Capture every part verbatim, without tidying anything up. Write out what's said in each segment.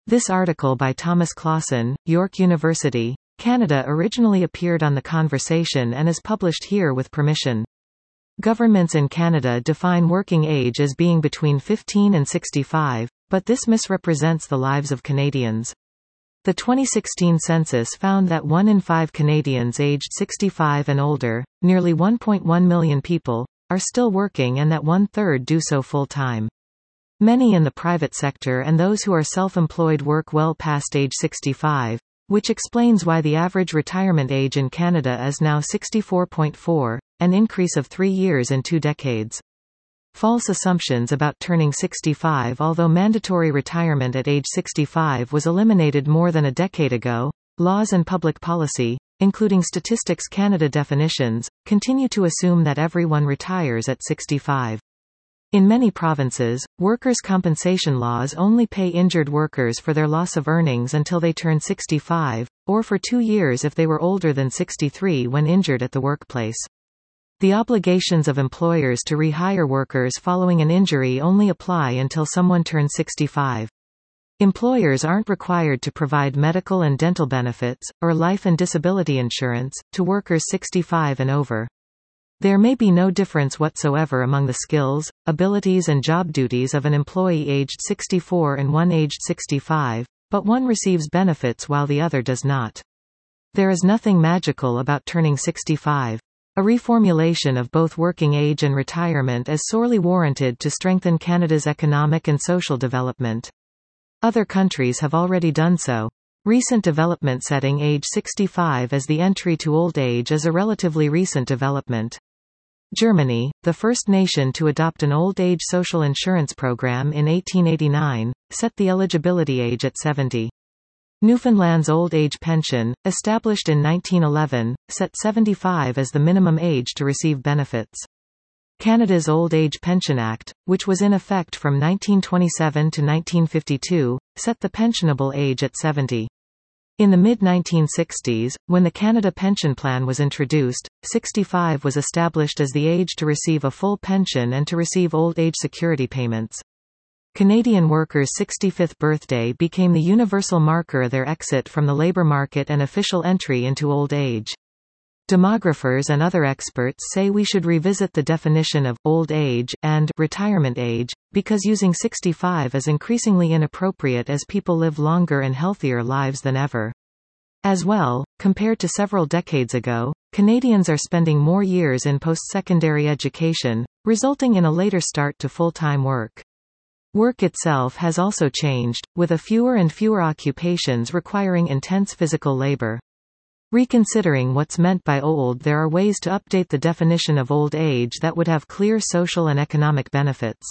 This article by Thomas Clausen, York University, Canada originally appeared on The Conversation and is published here with permission. Governments in Canada define working age as being between fifteen and sixty-five, but this misrepresents the lives of Canadians. The twenty sixteen census found that one in five Canadians aged sixty-five and older, nearly one point one million people, are still working and that one-third do so full-time. Many in the private sector and those who are self-employed work well past age sixty-five, which explains why the average retirement age in Canada is now sixty-four point four, an increase of three years in two decades. False assumptions about turning sixty-five. Although mandatory retirement at age sixty-five was eliminated more than a decade ago, laws and public policy, including Statistics Canada definitions, continue to assume that everyone retires at sixty-five. In many provinces, workers' compensation laws only pay injured workers for their loss of earnings until they turn sixty-five, or for two years if they were older than sixty-three when injured at the workplace. The obligations of employers to rehire workers following an injury only apply until someone turns sixty-five. Employers aren't required to provide medical and dental benefits, or life and disability insurance, to workers sixty-five and over. There may be no difference whatsoever among the skills, abilities and job duties of an employee aged sixty-four and one aged sixty-five, but one receives benefits while the other does not. There is nothing magical about turning sixty-five. A reformulation of both working age and retirement is sorely warranted to strengthen Canada's economic and social development. Other countries have already done so. Recent development setting age sixty-five as the entry to old age is a relatively recent development. Germany, the first nation to adopt an old age social insurance program in eighteen eighty-nine, set the eligibility age at seventy. Newfoundland's old age pension, established in nineteen eleven, set seventy-five as the minimum age to receive benefits. Canada's Old Age Pension Act, which was in effect from nineteen twenty-seven to nineteen fifty-two, set the pensionable age at seventy. In the mid nineteen sixties, when the Canada Pension Plan was introduced, sixty-five was established as the age to receive a full pension and to receive old age security payments. Canadian workers' sixty-fifth birthday became the universal marker of their exit from the labour market and official entry into old age. Demographers and other experts say we should revisit the definition of old age and retirement age, because using sixty-five is increasingly inappropriate as people live longer and healthier lives than ever. As well, compared to several decades ago, Canadians are spending more years in post-secondary education, resulting in a later start to full-time work. Work itself has also changed, with a fewer and fewer occupations requiring intense physical labor. Reconsidering what's meant by old, there are ways to update the definition of old age that would have clear social and economic benefits.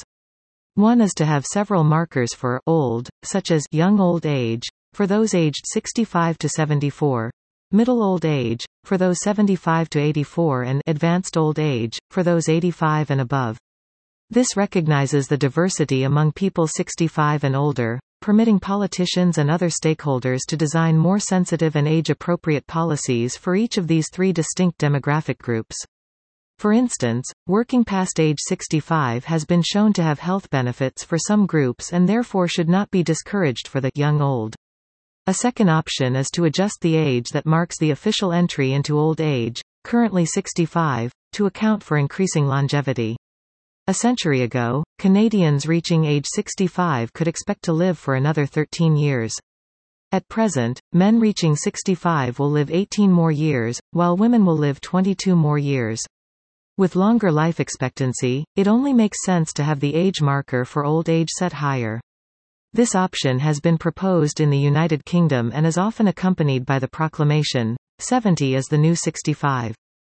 One is to have several markers for old, such as young old age, for those aged sixty-five to seventy-four, middle old age, for those seventy-five to eighty-four, and advanced old age, for those eighty-five and above. This recognizes the diversity among people sixty-five and older, permitting politicians and other stakeholders to design more sensitive and age-appropriate policies for each of these three distinct demographic groups. For instance, working past age sixty-five has been shown to have health benefits for some groups and therefore should not be discouraged for the young old. A second option is to adjust the age that marks the official entry into old age, currently sixty-five, to account for increasing longevity. A century ago, Canadians reaching age sixty-five could expect to live for another thirteen years. At present, men reaching sixty-five will live eighteen more years, while women will live twenty-two more years. With longer life expectancy, it only makes sense to have the age marker for old age set higher. This option has been proposed in the United Kingdom and is often accompanied by the proclamation, seventy is the new sixty-five.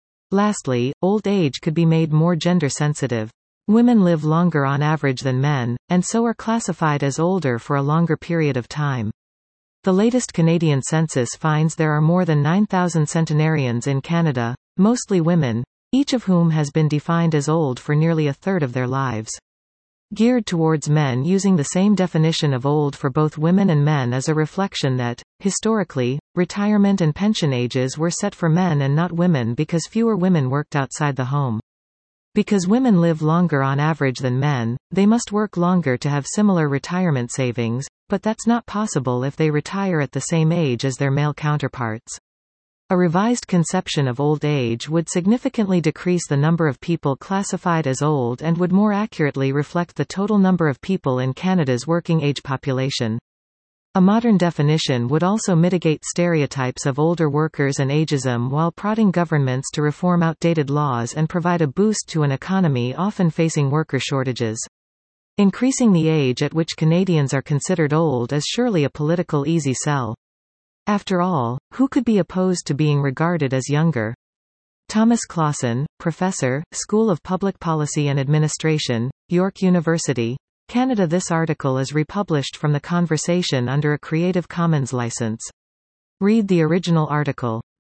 Lastly, old age could be made more gender-sensitive. Women live longer on average than men, and so are classified as older for a longer period of time. The latest Canadian census finds there are more than nine thousand centenarians in Canada, mostly women, each of whom has been defined as old for nearly a third of their lives. Geared towards men using the same definition of old for both women and men is a reflection that, historically, retirement and pension ages were set for men and not women because fewer women worked outside the home. Because women live longer on average than men, they must work longer to have similar retirement savings, but that's not possible if they retire at the same age as their male counterparts. A revised conception of old age would significantly decrease the number of people classified as old and would more accurately reflect the total number of people in Canada's working-age population. A modern definition would also mitigate stereotypes of older workers and ageism while prodding governments to reform outdated laws and provide a boost to an economy often facing worker shortages. Increasing the age at which Canadians are considered old is surely a political easy sell. After all, who could be opposed to being regarded as younger? Thomas Clausen, Professor, School of Public Policy and Administration, York University, Canada. This article is republished from The Conversation under a Creative Commons license. Read the original article.